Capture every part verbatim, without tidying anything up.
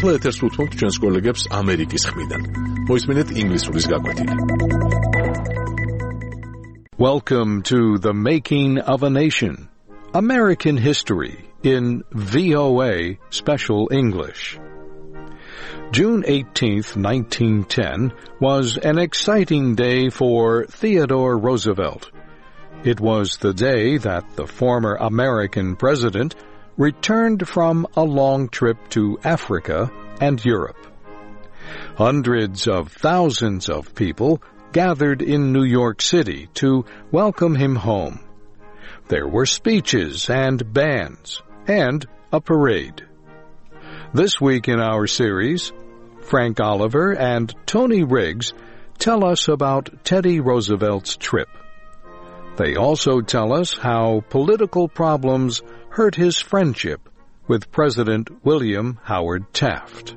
ახლა ეთერს უთმობთ ჩვენს კოლეგებს ამერიკის ხმიდან. მოისმინეთ ინგლისურის გაკვეთილი. Welcome to The Making of a Nation, American History in V O A Special English. June eighteenth, nineteen ten was an exciting day for Theodore Roosevelt. It was the day that the former American president returned from a long trip to Africa and Europe. Hundreds of thousands of people gathered in New York City to welcome him home. There were speeches and bands and a parade. This week in our series, Frank Oliver and Tony Riggs tell us about Teddy Roosevelt's trip. They also tell us how political problems hurt his friendship with President William Howard Taft.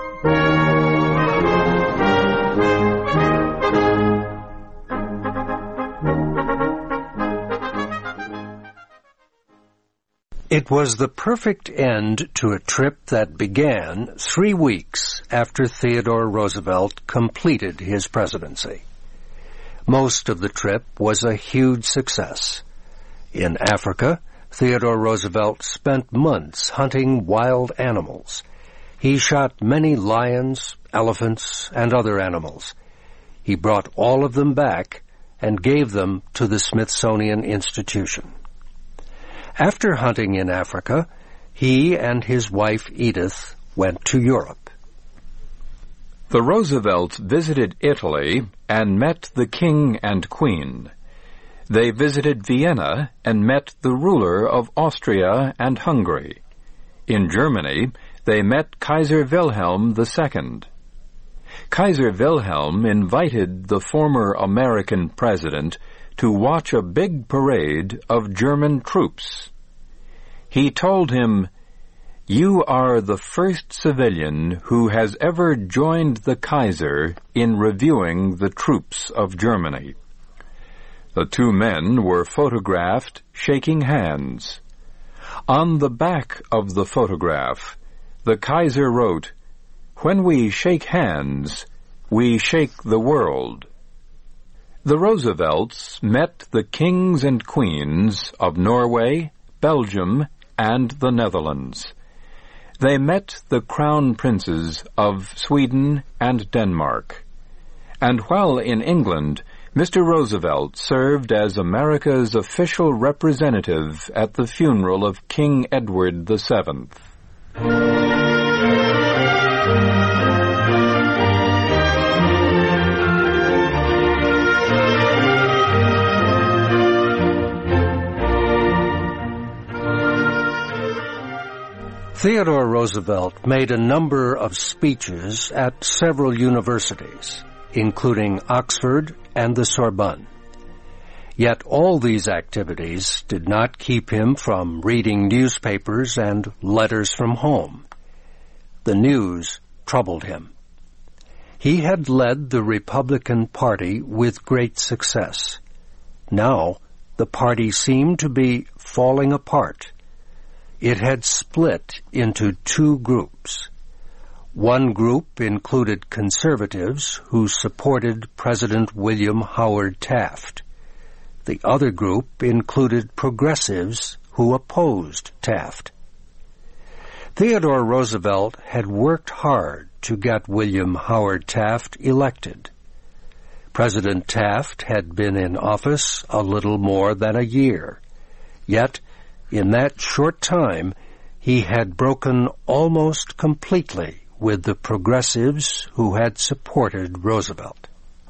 It was the perfect end to a trip that began three weeks after Theodore Roosevelt completed his presidency. Most of the trip was a huge success. In Africa, Theodore Roosevelt spent months hunting wild animals. He shot many lions, elephants, and other animals. He brought all of them back and gave them to the Smithsonian Institution. After hunting in Africa, he and his wife Edith went to Europe. The Roosevelts visited Italy and met the King and Queen. They visited Vienna and met the ruler of Austria and Hungary. In Germany, they met Kaiser Wilhelm the Second. Kaiser Wilhelm invited the former American president to watch a big parade of German troops. He told him, "You are the first civilian who has ever joined the Kaiser in reviewing the troops of Germany." The two men were photographed shaking hands. On the back of the photograph, the Kaiser wrote, "When we shake hands, we shake the world." The Roosevelts met the kings and queens of Norway, Belgium, and the Netherlands. They met the crown princes of Sweden and Denmark. And while in England, Mister Roosevelt served as America's official representative at the funeral of King Edward the Seventh. Theodore Roosevelt made a number of speeches at several universities, including Oxford and the Sorbonne. Yet all these activities did not keep him from reading newspapers and letters from home. The news troubled him. He had led the Republican Party with great success. Now the party seemed to be falling apart. It had split into two groups. One group included conservatives who supported President William Howard Taft. The other group included progressives who opposed Taft. Theodore Roosevelt had worked hard to get William Howard Taft elected. President Taft had been in office a little more than a year. Yet, in that short time, he had broken almost completely with the progressives who had supported Roosevelt.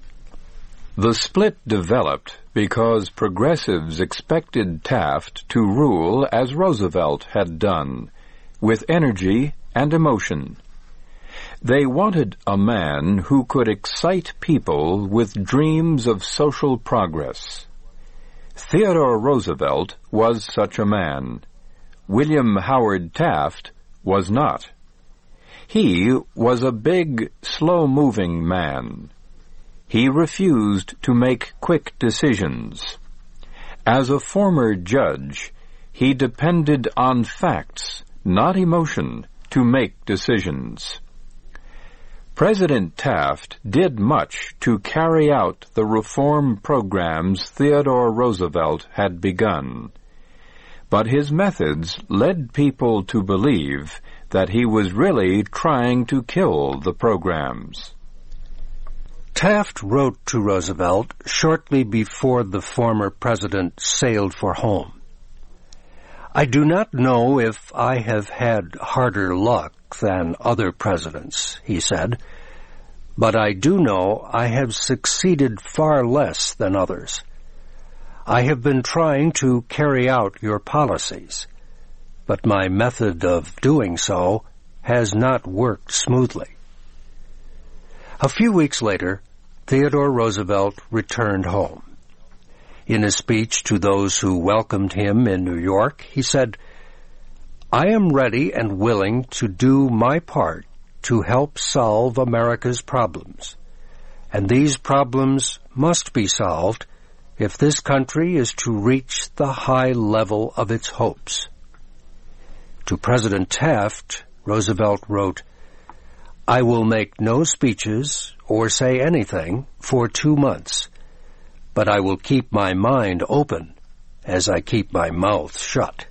The split developed because progressives expected Taft to rule as Roosevelt had done, with energy and emotion. They wanted a man who could excite people with dreams of social progress. Theodore Roosevelt was such a man. William Howard Taft was not. He was a big, slow-moving man. He refused to make quick decisions. As a former judge, he depended on facts, not emotion, to make decisions. President Taft did much to carry out the reform programs Theodore Roosevelt had begun, but his methods led people to believe that he was really trying to kill the programs. Taft wrote to Roosevelt shortly before the former president sailed for home. "I do not know if I have had harder luck than other presidents," he said, "but I do know I have succeeded far less than others. I have been trying to carry out your policies, but my method of doing so has not worked smoothly." A few weeks later, Theodore Roosevelt returned home. In a speech to those who welcomed him in New York, he said, "I am ready and willing to do my part to help solve America's problems, and these problems must be solved if this country is to reach the high level of its hopes." To President Taft, Roosevelt wrote, "I will make no speeches or say anything for two months, but I will keep my mind open as I keep my mouth shut."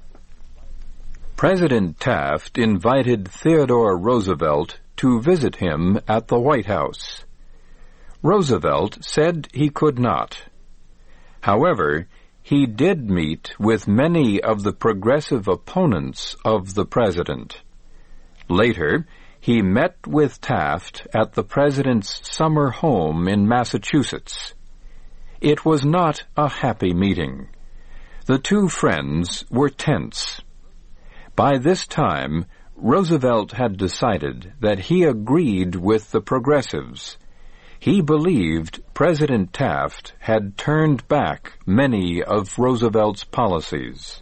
President Taft invited Theodore Roosevelt to visit him at the White House. Roosevelt said he could not. However, he did meet with many of the progressive opponents of the president. Later, he met with Taft at the president's summer home in Massachusetts. It was not a happy meeting. The two friends were tense. By this time, Roosevelt had decided that he agreed with the progressives. He believed President Taft had turned back many of Roosevelt's policies.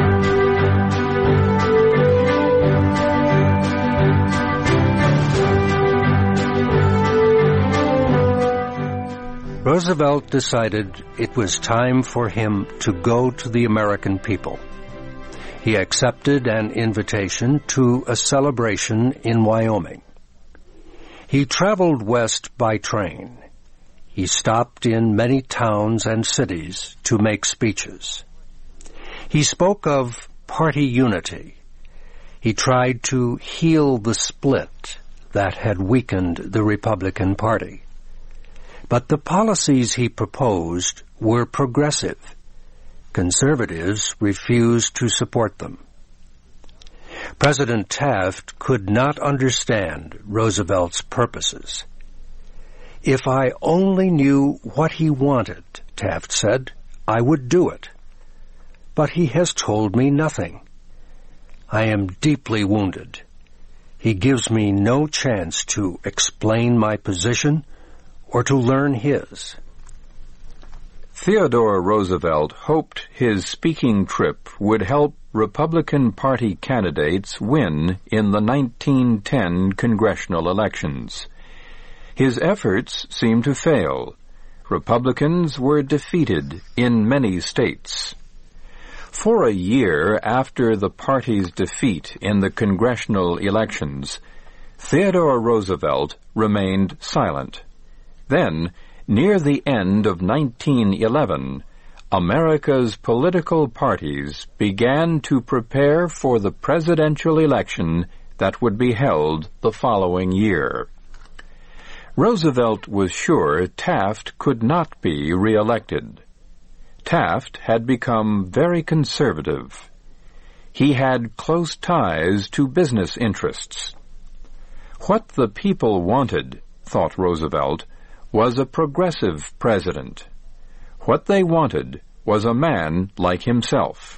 Roosevelt decided it was time for him to go to the American people. He accepted an invitation to a celebration in Wyoming. He traveled west by train. He stopped in many towns and cities to make speeches. He spoke of party unity. He tried to heal the split that had weakened the Republican Party. But the policies he proposed were progressive. Conservatives refused to support them. President Taft could not understand Roosevelt's purposes. "If I only knew what he wanted," Taft said, "I would do it. But he has told me nothing. I am deeply wounded. He gives me no chance to explain my position or to learn his." Theodore Roosevelt hoped his speaking trip would help Republican Party candidates win in the nineteen ten congressional elections. His efforts seemed to fail. Republicans were defeated in many states. For a year after the party's defeat in the congressional elections, Theodore Roosevelt remained silent. Then, near the end of nineteen eleven, America's political parties began to prepare for the presidential election that would be held the following year. Roosevelt was sure Taft could not be re-elected. Taft had become very conservative. He had close ties to business interests. What the people wanted, thought Roosevelt, was a progressive president. What they wanted was a man like himself.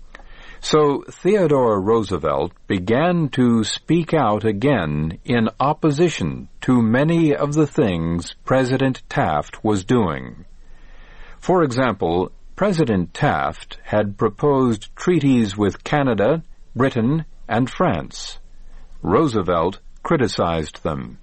So Theodore Roosevelt began to speak out again in opposition to many of the things President Taft was doing. For example, President Taft had proposed treaties with Canada, Britain, and France. Roosevelt criticized them.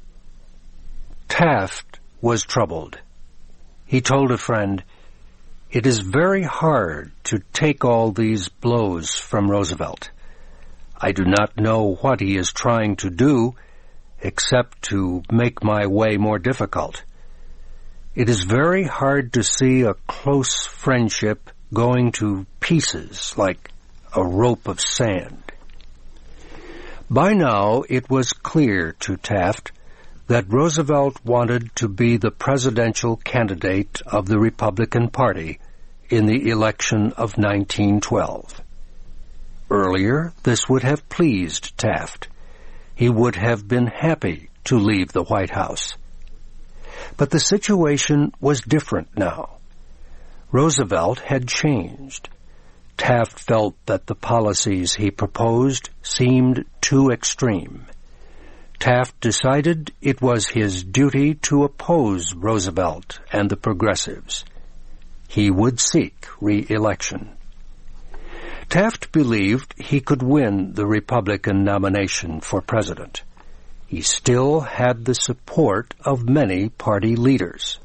Taft was troubled. He told a friend, "It is very hard to take all these blows from Roosevelt. I do not know what he is trying to do, except to make my way more difficult. It is very hard to see a close friendship going to pieces like a rope of sand. By now, it was clear to Taft that Roosevelt wanted to be the presidential candidate of the Republican Party in the election of nineteen twelve. Earlier, this would have pleased Taft. He would have been happy to leave the White House. But the situation was different now. Roosevelt had changed. Taft felt that the policies he proposed seemed too extreme. Taft decided it was his duty to oppose Roosevelt and the progressives. He would seek re-election. Taft believed he could win the Republican nomination for president. He still had the support of many party leaders.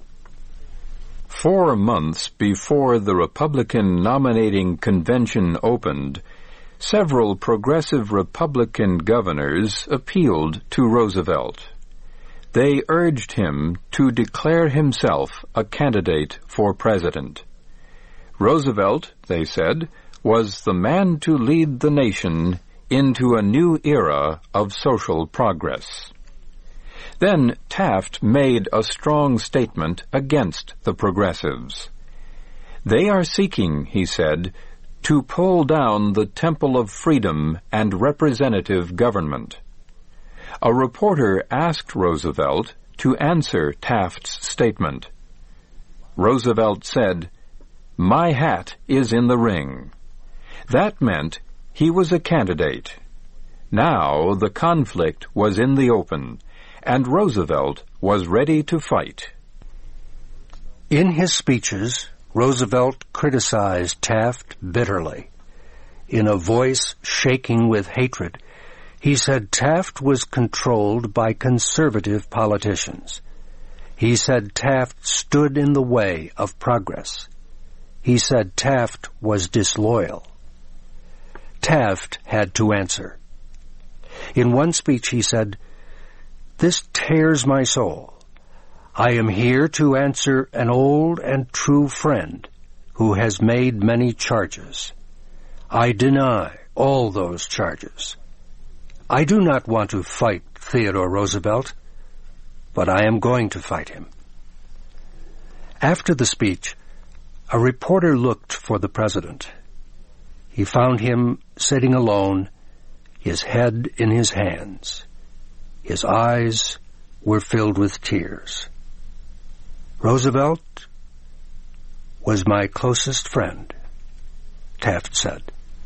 Four months before the Republican nominating convention opened, several progressive Republican governors appealed to Roosevelt. They urged him to declare himself a candidate for president. Roosevelt, they said, was the man to lead the nation into a new era of social progress. Then Taft made a strong statement against the progressives. They are seeking, he said, to pull down the Temple of Freedom and representative government. A reporter asked Roosevelt to answer Taft's statement. Roosevelt said, "My hat is in the ring." That meant he was a candidate. Now the conflict was in the open, and Roosevelt was ready to fight. In his speeches, Roosevelt criticized Taft bitterly. In a voice shaking with hatred, he said Taft was controlled by conservative politicians. He said Taft stood in the way of progress. He said Taft was disloyal. Taft had to answer. In one speech he said, "This tears my soul. I am here to answer an old and true friend who has made many charges. I deny all those charges. I do not want to fight Theodore Roosevelt, but I am going to fight him." After the speech, a reporter looked for the president. He found him sitting alone, his head in his hands. His eyes were filled with tears. "Roosevelt was my closest friend," Taft said.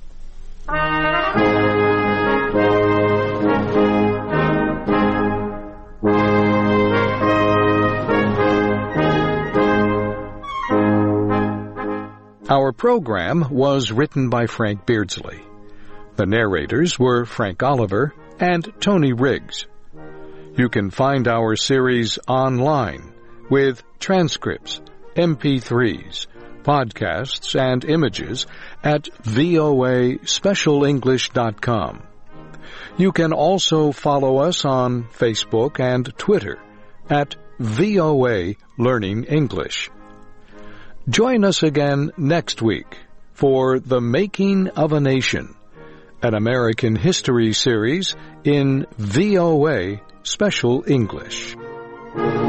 Our program was written by Frank Beardsley. The narrators were Frank Oliver and Tony Riggs. You can find our series online with transcripts, M P threes, podcasts, and images at V O A special english dot com. You can also follow us on Facebook and Twitter at V O A Learning English. Join us again next week for The Making of a Nation, an American history series in V O A Special English.